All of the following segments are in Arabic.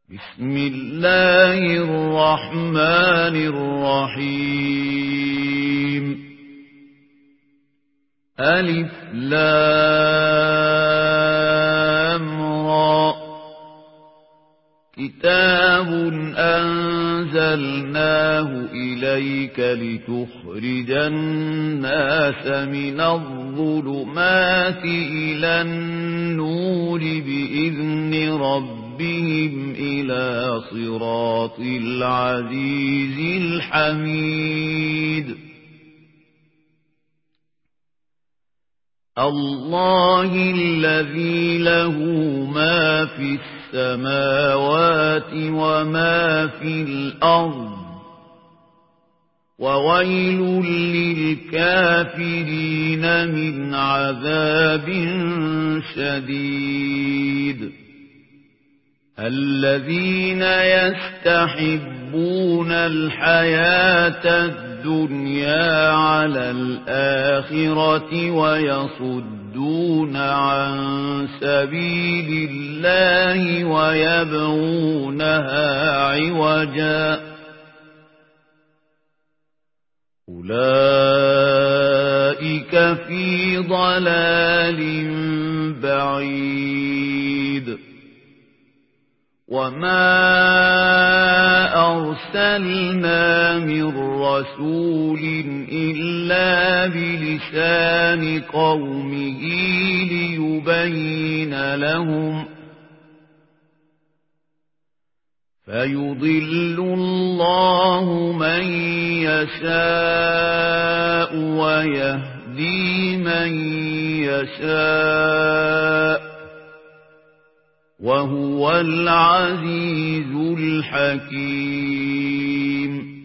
بسم الله الرحمن الرحيم ألف لام را كتاب أنزلناه إليك لتخرج الناس من الظلمات إلى النور بإذن ربهم إلى صراط العزيز الحميد الله الذي له ما في السماوات وما في الأرض وويل للكافرين من عذاب شديد الذين يستحبون الحياة الدنيا على الآخرة ويصدون عن سبيل الله ويبغونها عوجا أولئك في ضلال بعيد وما أرسلنا من رسول إلا بلسان قومه ليبين لهم فيضل الله من يشاء ويهدي من يشاء وهو العزيز الحكيم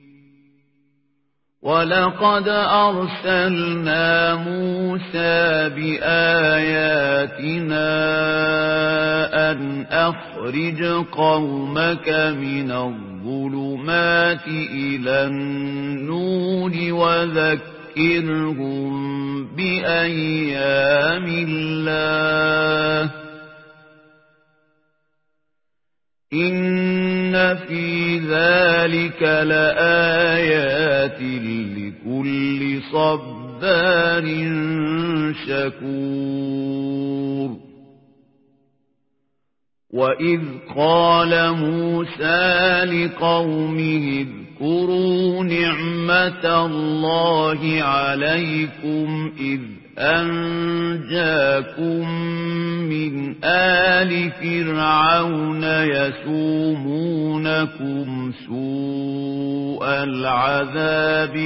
ولقد أرسلنا موسى بآياتنا أن أخرج قومك من الظلمات إلى النور وذكرهم بأيام الله إن في ذلك لآيات لكل صبار شكور وإذ قال موسى لقومه اذكروا نعمة الله عليكم إذ أنجاكم من آل فرعون يسومونكم سوء العذاب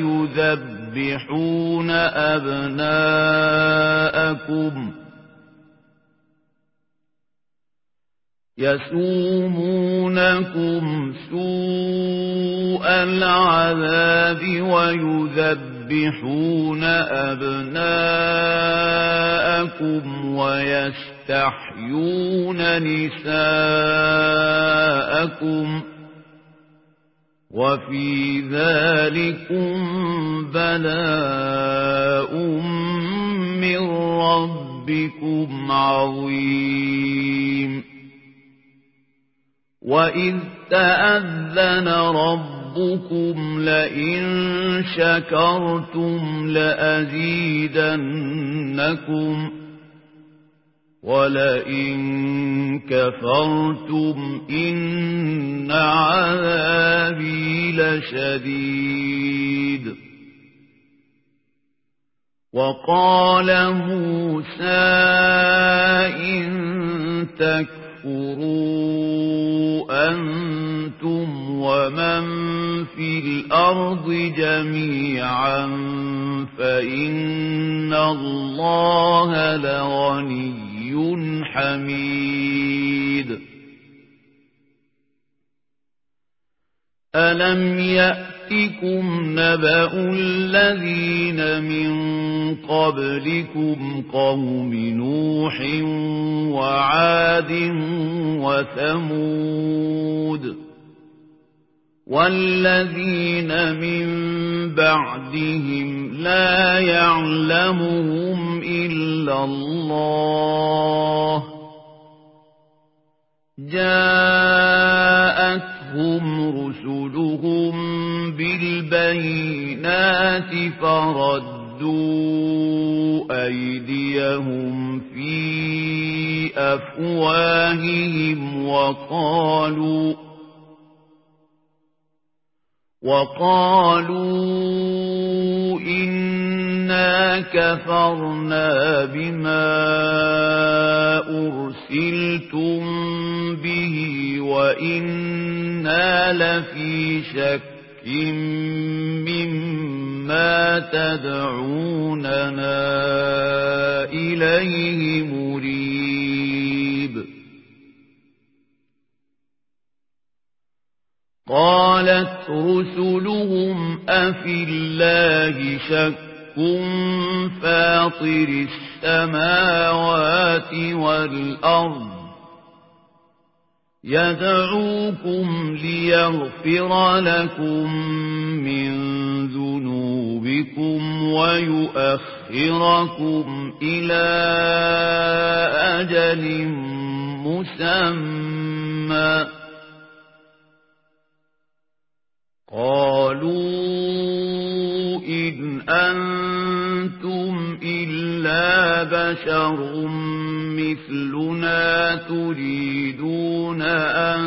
ويذبحون أبناءكم ويستحيون نساءكم وفي ذلكم بلاء من ربكم عظيم وإذ تأذن ربكم لئن شكرتم لأزيدنكم ولئن كفرتم إن عذابي لشديد وقال موسى إن تكفروا أنتم ومن في الأرض جميعا فإن الله لغني حميد ألم يأتكم نبأ الذين من قبلكم قوم نوح وعاد وثمود والذين من بعدهم لا يعلمهم إلا الله جاءهم بالبينات فردوا أيديهم في أفواههم وقالوا إنا كفرنا بما أرسلتم به وإنا لفي شك مما تدعوننا إليه مريب قالت رسلهم أفي الله شك فاطر السماوات والأرض يدعوكم ليغفر لكم من ذنوبكم ويؤخركم إلى أجل مسمى قالوا إن أنتم إلا بشر مثلنا تريدون أن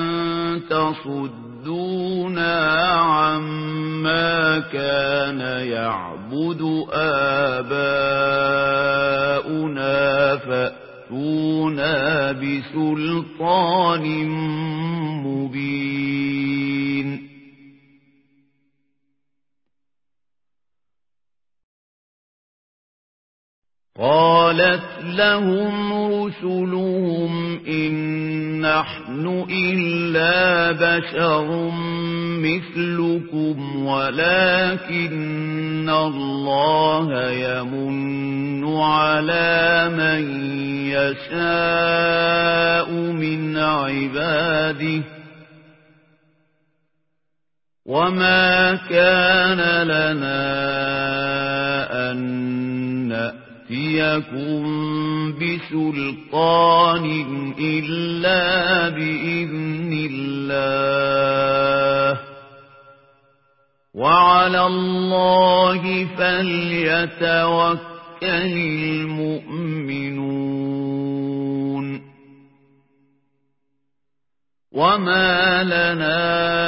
تصدونا عما كان يعبد آباؤنا فأتونا بسلطان مبين قالت لهم رسلهم إن نحن إلا بشر مثلكم ولكن الله يمن على من يشاء من عباده وما كان لنا أن نأتيكم بسلطان إلا بإذن الله وعلى الله فليتوكل المؤمنون وما لنا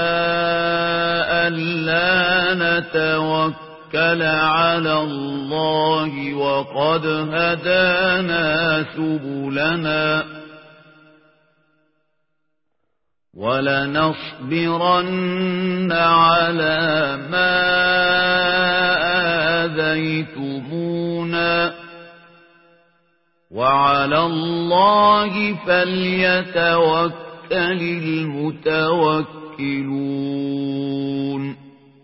ألا نتوكل على الله وقد هدانا سبلنا ولنصبرن على ما آذيتمونا وعلى الله فليتوكل المتوكلون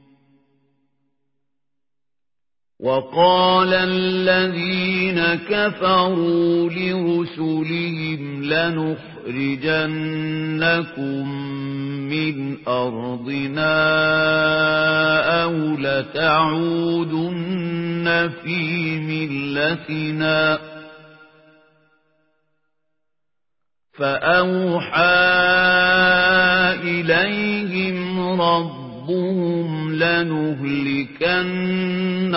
وقال الذين كفروا لرسلهم لنخرجنكم من أرضنا أو لتعودن في ملتنا فأوحى إليهم ربهم لنهلكن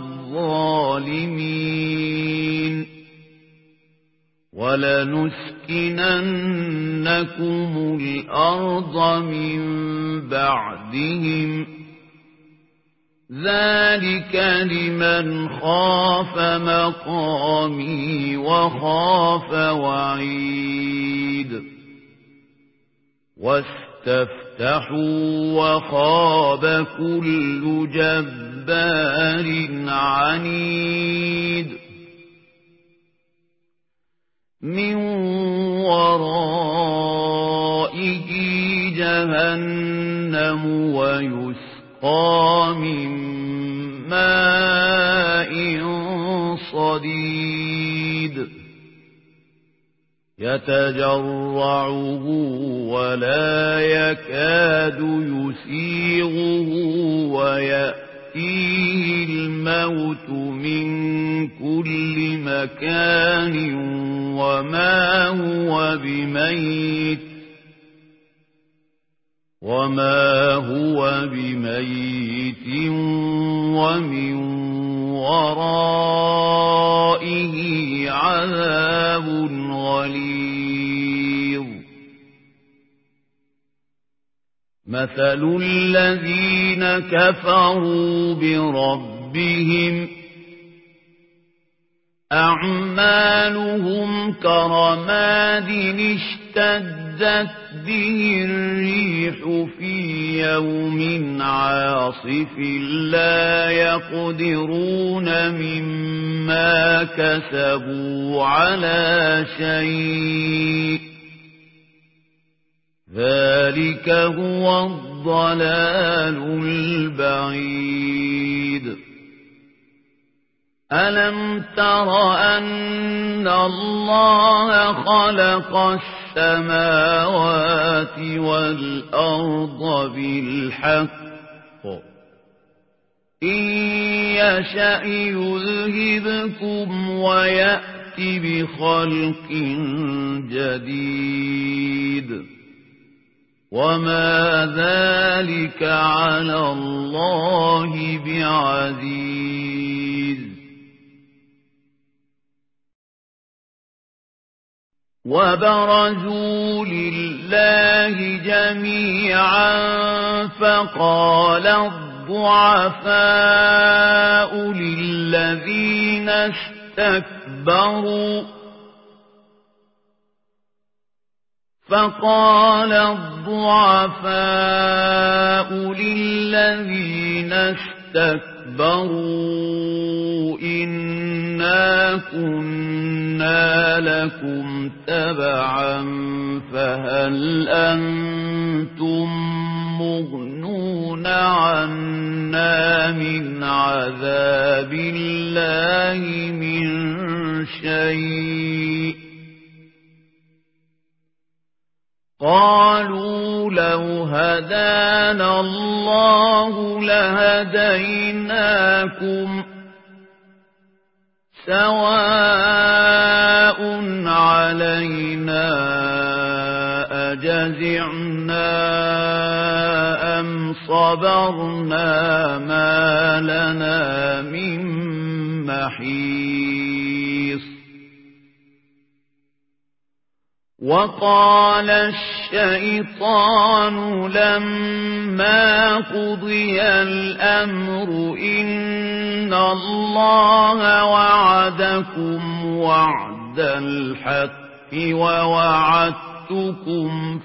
الظالمين ولنسكننكم الأرض من بعدهم ذلك لمن خاف مقامي وخاف وعيد واستفتحوا وخاب كل جبار عنيد من ورائه جهنم ويسقى من ماء صديد يتجرعه ولا يكاد يسيغه ويأتيه الموت من كل مكان وما هو بميت ومن ورائه عذاب غليظ مثل الذين كفروا بربهم أعمالهم كرماد اشتدت به الريح في يوم عاصف لا يقدرون مما كسبوا على شيء ذلك هو الضلال البعيد ألم تر أن الله خلق السماوات والأرض بالحق إن يشأ يذهبكم ويأت بخلق جديد وما ذلك على الله بعزيز وبرزوا لله جميعا فقال الضعفاء للذين اسْتَكْبَرُوا إِنَّا كُنَّا لَكُمْ تَبَعًا فَهَلْ أَنْتُمْ مُغْنُونَ عَنَّا مِنْ عَذَابِ اللَّهِ مِنْ شَيْءٍ قالوا لو هدانا الله لهديناكم سواء علينا أجزعنا أم صبرنا ما لنا من محيص وقال الشيطان لما قضي الأمر إن الله وعدكم وعد الحق ووعدتكم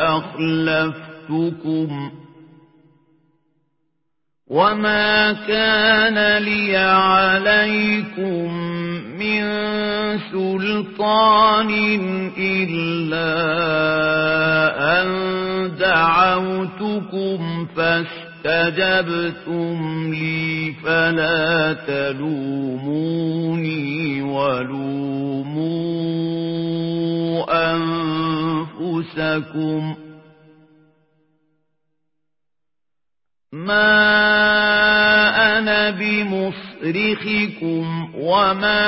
فأخلفتكم وما كان لي عليكم من سلطان إلا أن دعوتكم فاستجبتم لي فلا تلوموني ولوموا أنفسكم ما أنا بمصرخكم وما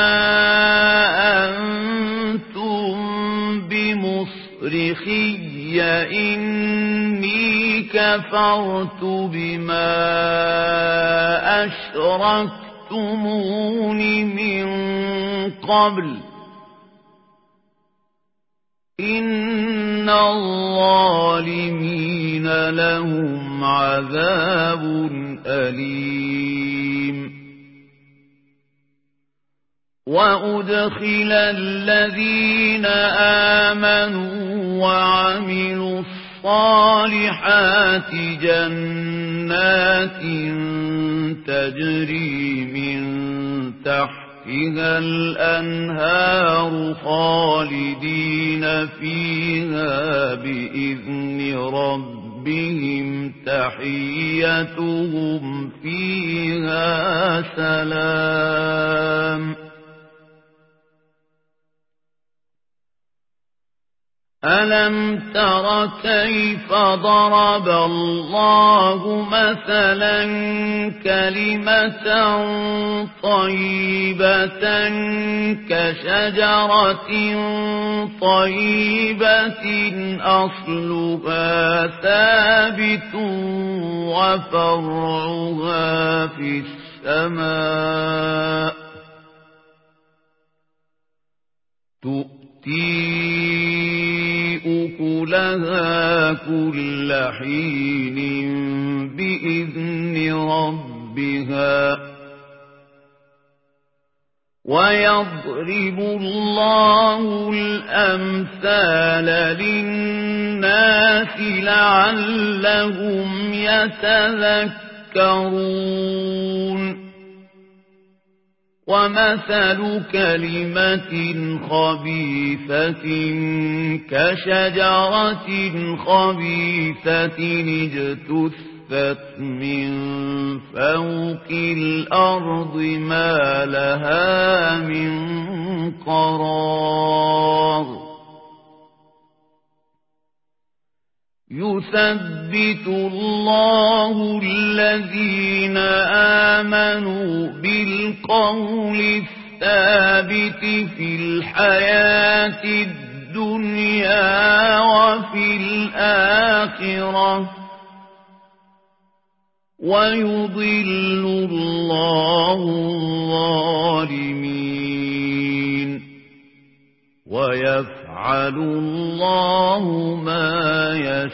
أنتم بمصرخي إني كفرت بما أشركتمون من قبل إن الظالمين لهم عذاب أليم وأدخل الذين آمنوا وعملوا الصالحات جنات تجري من تحتها الأنهار خالدين فيها بإذن ربهم تحيتهم فيها سلام ألم تر كيف ضرب الله مثلا كلمة طيبة كشجرة طيبة أصلها ثابت وفرعها في السماء تؤتي أكلها كل حين بإذن ربها ويضرب الله الأمثال للناس لعلهم يتذكرون ومثل كلمة خبيثة كشجرة خبيثة اجتثت من فوق الأرض ما لها من قرار يثبت الله الذين آمنوا بالقول الثابت في الحياة الدنيا وفي الآخرة ويضل الله الظالمين ويفعل الله ما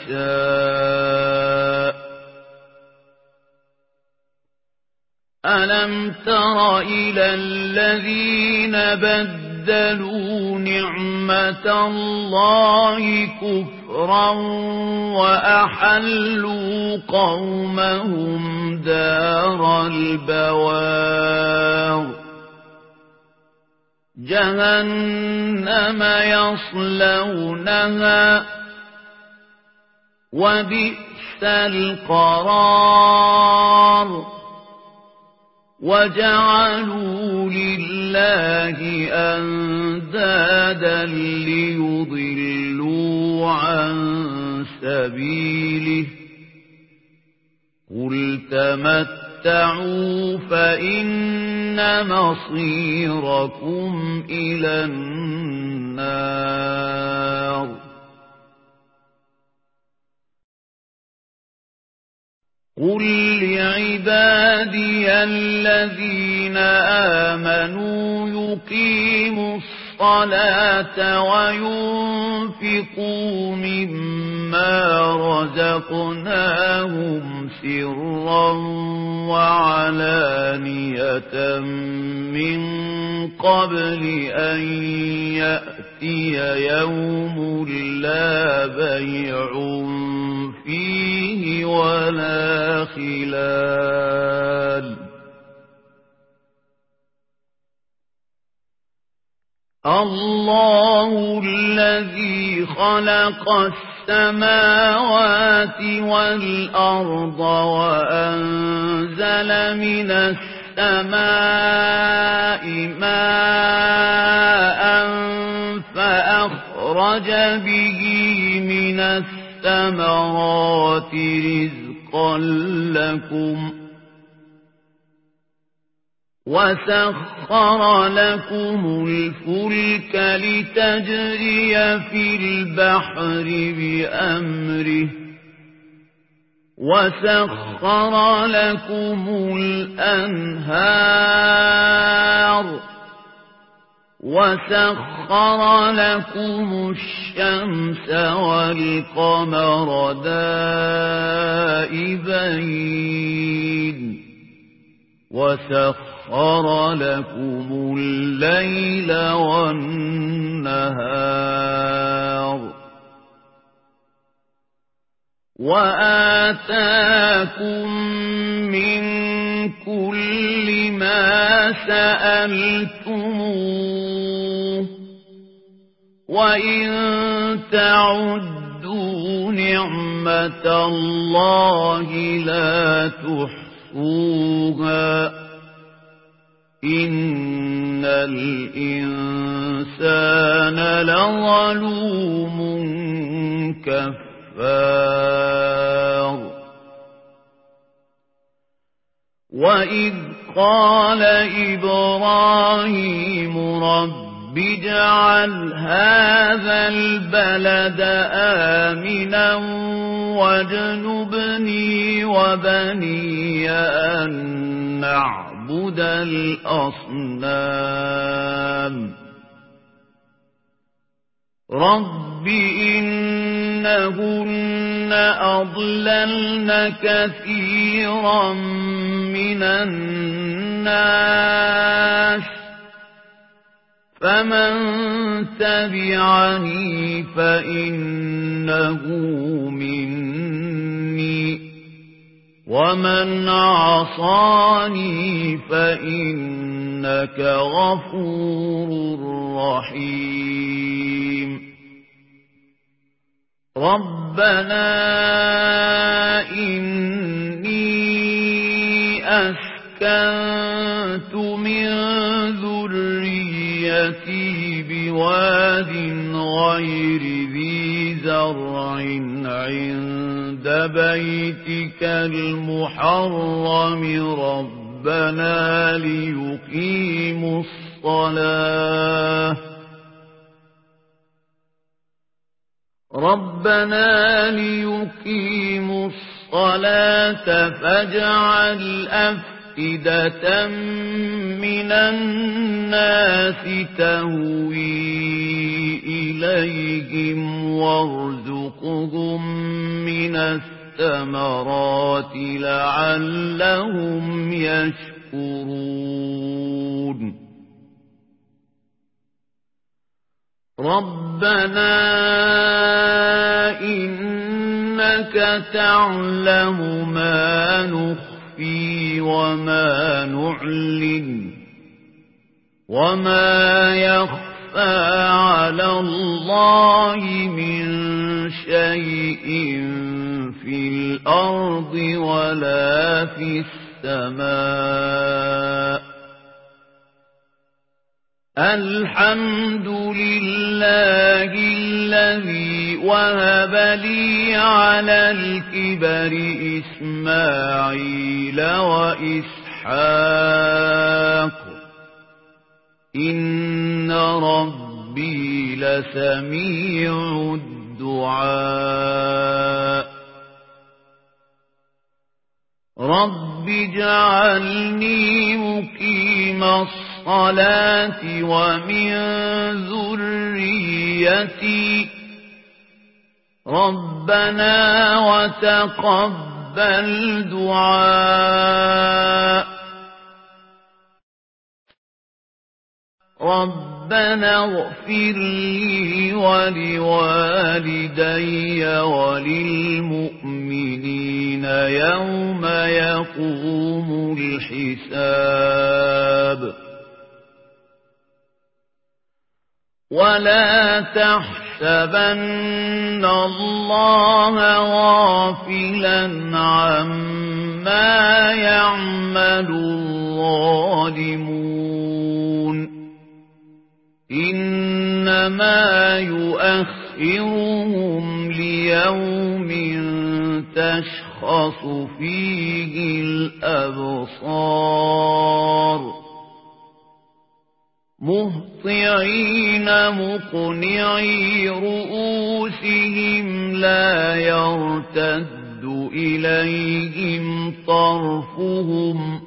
يشاء ألم تر إلى الذين بدلوا نعمة الله كفرا وأحلوا قومهم دار البوار جهنم يصلونها وبئس القرار وجعلوا لله أندادا ليضلوا عن سبيله قل تمتعوا فإن مصيركم إلى النار قل لعبادي الذين آمنوا يقيموا الصلاة وينفقوا مما رزقناهم سرا وعلانية من قبل أن يأتي يوم لا بيع فيه ولا خلال الله الذي خلق السماوات والأرض وأنزل من السماء ماء فأخرج به من الثمرات رزقا لكم وسخر لكم الفلك لتجري في البحر بأمره وسخر لكم الأنهار وسخر لكم الشمس والقمر دائبين وسخر لكم الليل والنهار وآتاكم من كل ما سألتموه وإن تعدوا نعمة الله لا تحصوها إن الإنسان لظلوم كفار وإذ قال إبراهيم رب اجعل هذا البلد آمنا واجنبني وبني أن نعبد الأصنام رب إنهن أضللن كثيرا من الناس فمن تبعني فإنه مني ومن عصاني فإنك غفور رحيم ربنا إني أسكنت من ذريتي بواد غير ذي زرع عند بيتك المحرم ربنا ليقيموا الصلاة فاجعل أفئدة من الناس تهوي إليهم وارزقهم من الثمرات لعلهم يشكرون ربنا إنك تعلم ما نخفي وما نعلن وما يخفى على الله من شيء في الأرض ولا في السماء الحمد لله الذي وهب لي على الكبر إسماعيل وإسحاق إن ربي لسميع الدعاء رب اجعلني مقيم الصلاة ومن ذريتي ربنا وتقبل دعاء ربنا اغفر لي ولوالدي وللمؤمنين يوم يقوم الحساب ولا تحسبن الله غافلا عما يعمل الظالمون إنما يؤخرهم ليوم تشخص فيه الأبصار مهطعين مقنعي رؤوسهم لا يرتد إليهم طرفهم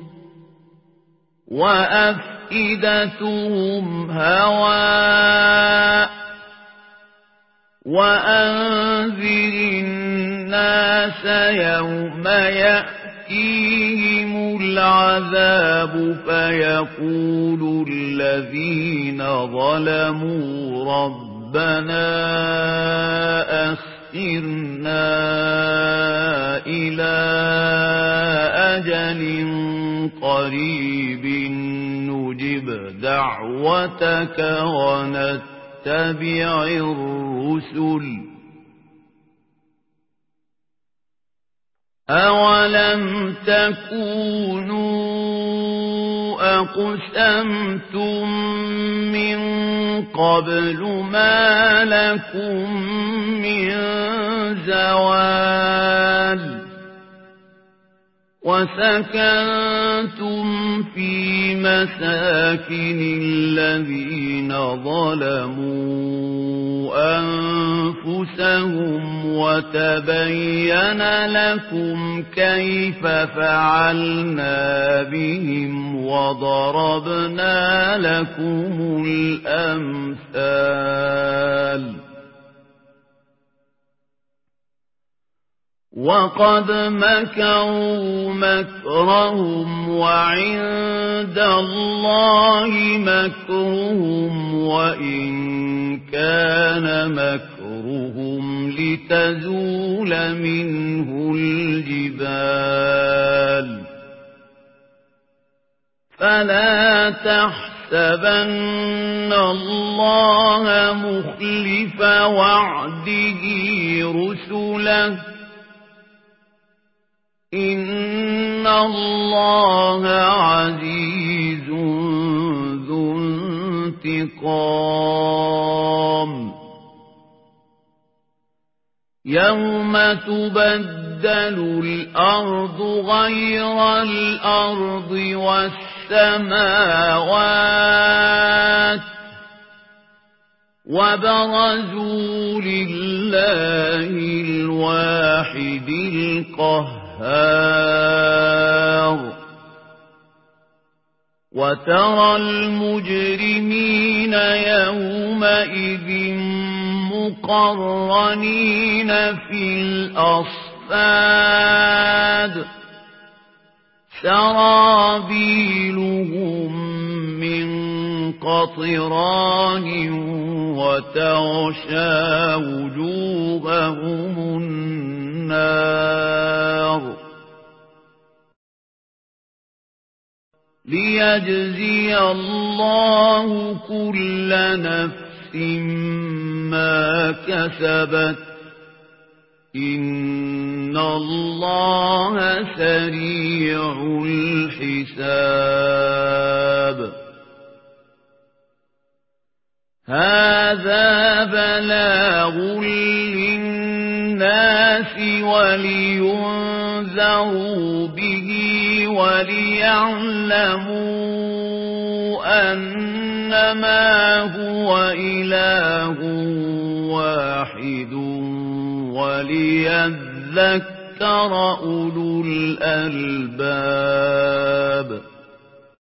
وأفئدتهم هواء وأنذر الناس يوم يأتيهم العذاب فيقول الذين ظلموا ربنا أخرنا إلى أجل قريب نجب دعوتك ونتبع الرسل أولم تكونوا أقسمتم من قبل ما لكم من زوال وسكنتم في مساكن الذين ظلموا أنفسهم وتبين لكم كيف فعلنا بهم وضربنا لكم الأمثال وقد مكروا مكرهم وعند الله مكرهم وإن كان مكرهم لتزول منه الجبال فلا تحسبن الله مخلف وعده رسله إن الله عزيز ذو انتقام يوم تبدل الأرض غير الأرض والسماوات وبرزوا لله الواحد القهار وترى المجرمين يومئذ مقرنين في الأصفاد سرابيلهم من قطران وتغشى وجوههم النار ليجزي الله كل نفس ما كسبت إن الله سريع الحساب هذا بلاغ للناس ولينذروا به وليعلموا أنما هو إله واحد وليذكر أولو الألباب